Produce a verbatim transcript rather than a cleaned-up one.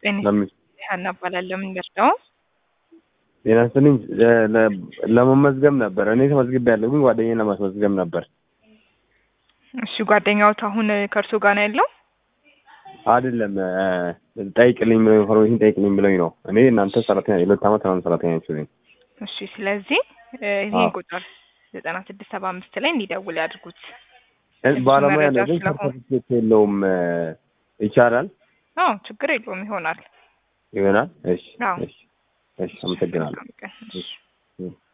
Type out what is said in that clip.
ለምን ያናባላለም እንደርዳው የናስልኝ ለመመዝገብ ነበር እኔ ተመዝግቤያለሁ ግን ጓደኛዬን ለማስመዝገብ ነበር እሺ ጓደኛው አሁን ከርሶ ጋር ነው ያለው አይደለም ጠይቅልኝ ብለው ኢንፎርሜሽን ጠይቅልኝ ብለውኝ ነው እኔ እናንተ ሰራተኛ የሁለት ዓመት ነው ሰራተኛ ነኝ እሺ ስለዚህ ይሄን ቁጥር ዘጠና ስድስት ሰባ አምስት ላይ እንዲደውል ያድርጉት ባለሙያ ነው ግን ሰርቲፊኬት የለውም ይቻላል አዎ ችግር የለውም ይሆናል ይሆናል እሺ እሺ እሺ አመሰግናለሁ እሺ